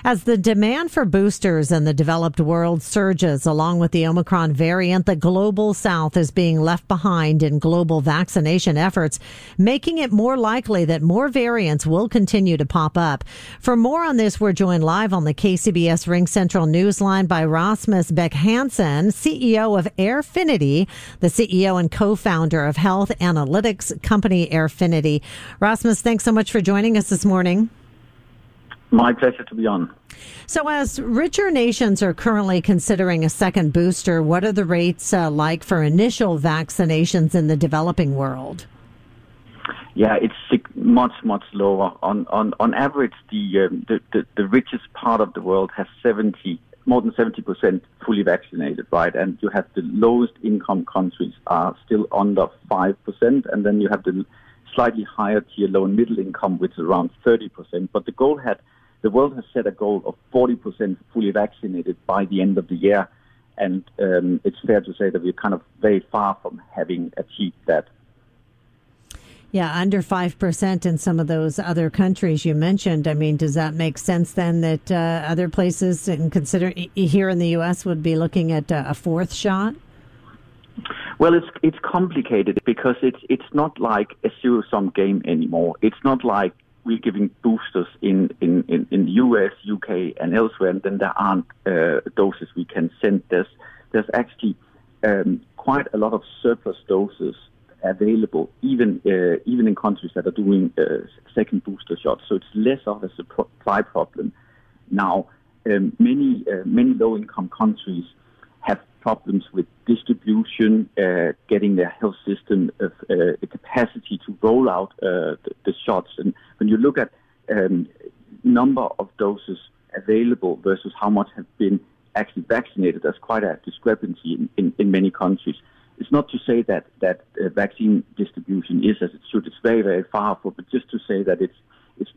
As the demand for boosters in the developed world surges along with the Omicron variant, the global south is being left behind in global vaccination efforts, making it more likely that more variants will continue to pop up. For more on this, we're joined live on the KCBS Ring Central Newsline by Rasmus Beck-Hansen, CEO of Airfinity, the CEO and co-founder of health analytics company Airfinity. Rasmus, thanks so much for joining us this morning. My pleasure to be on. So as richer nations are currently considering a second booster, what are the rates like for initial vaccinations in the developing world? Yeah, it's much lower. On average, the richest part of the world has more than 70% fully vaccinated, right? And you have the lowest income countries are still under 5%, and then you have the slightly higher tier low and middle income, which is around 30%. But the world has set a goal of 40% fully vaccinated by the end of the year, and it's fair to say that we're kind of very far from having achieved that. Yeah, under 5% in some of those other countries you mentioned. I mean, does that make sense then that other places, and consider here in the U.S., would be looking at a fourth shot? Well, it's complicated because it's not like a zero-sum game anymore. It's not like we're giving boosters in the US, UK, and elsewhere, and then there aren't doses we can send. There's actually quite a lot of surplus doses available, even in countries that are doing second booster shots. So it's less of a supply problem now. Many low-income countries have problems with distribution, getting their health system the capacity to roll out the shots. And when you look at number of doses available versus how much have been actually vaccinated, there's quite a discrepancy in many countries. It's not to say that vaccine distribution is as it should. It's very far from, but just to say that it's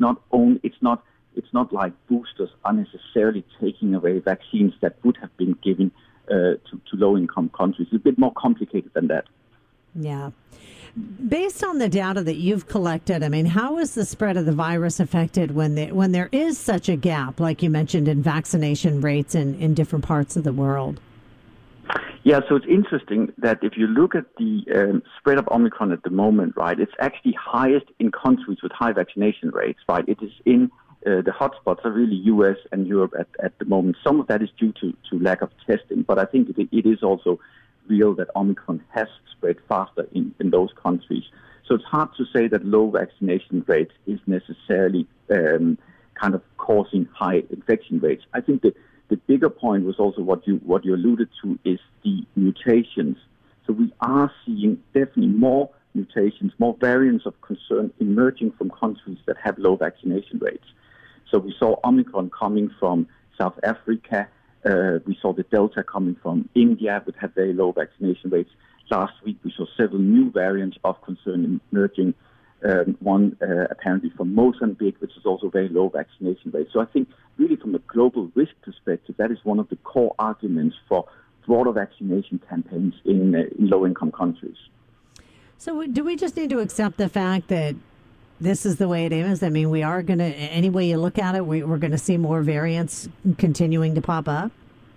not like boosters are necessarily taking away vaccines that would have been given to low-income countries. It's a bit more complicated than that. Yeah. Based on the data that you've collected, I mean, how is the spread of the virus affected when there is such a gap, like you mentioned, in vaccination rates in different parts of the world? Yeah, so it's interesting that if you look at the spread of Omicron at the moment, right, it's actually highest in countries with high vaccination rates, right? It is in the hotspots are really US and Europe at the moment. Some of that is due to lack of testing, but I think it is also real that Omicron has spread faster in those countries. So it's hard to say that low vaccination rates is necessarily kind of causing high infection rates. I think the bigger point was also what you alluded to is the mutations. So we are seeing definitely more mutations, more variants of concern emerging from countries that have low vaccination rates. So we saw Omicron coming from South Africa. We saw the Delta coming from India, which had very low vaccination rates. Last week, we saw several new variants of concern emerging. One apparently from Mozambique, which is also very low vaccination rate. So I think really from a global risk perspective, that is one of the core arguments for broader vaccination campaigns in low-income countries. So do we just need to accept the fact that this is the way it is? I mean, we are going to, any way you look at it, we're going to see more variants continuing to pop up?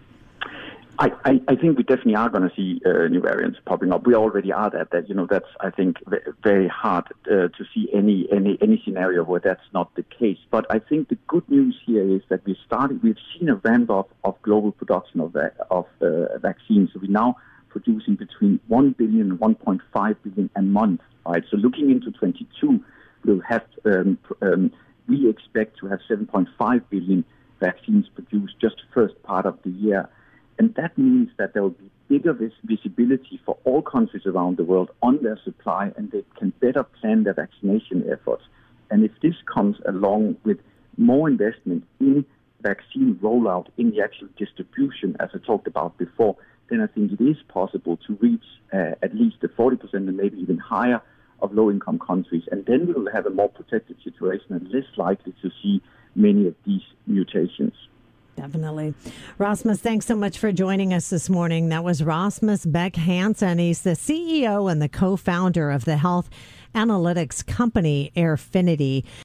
I think we definitely are going to see new variants popping up. We already are that that's, I think, very hard to see any scenario where that's not the case. But I think the good news here is that we've seen a ramp up of global production of vaccines. So we're now producing between 1 billion and 1.5 billion a month, right? So looking into 22, we'll have, we expect to have 7.5 billion vaccines produced just first part of the year. And that means that there will be bigger visibility for all countries around the world on their supply, and they can better plan their vaccination efforts. And if this comes along with more investment in vaccine rollout, in the actual distribution, as I talked about before, then I think it is possible to reach at least the 40% and maybe even higher of low-income countries. And then we will have a more protected situation and less likely to see many of these mutations. Definitely. Rasmus, thanks so much for joining us this morning. That was Rasmus Beck-Hansen. He's the CEO and the co-founder of the health analytics company Airfinity.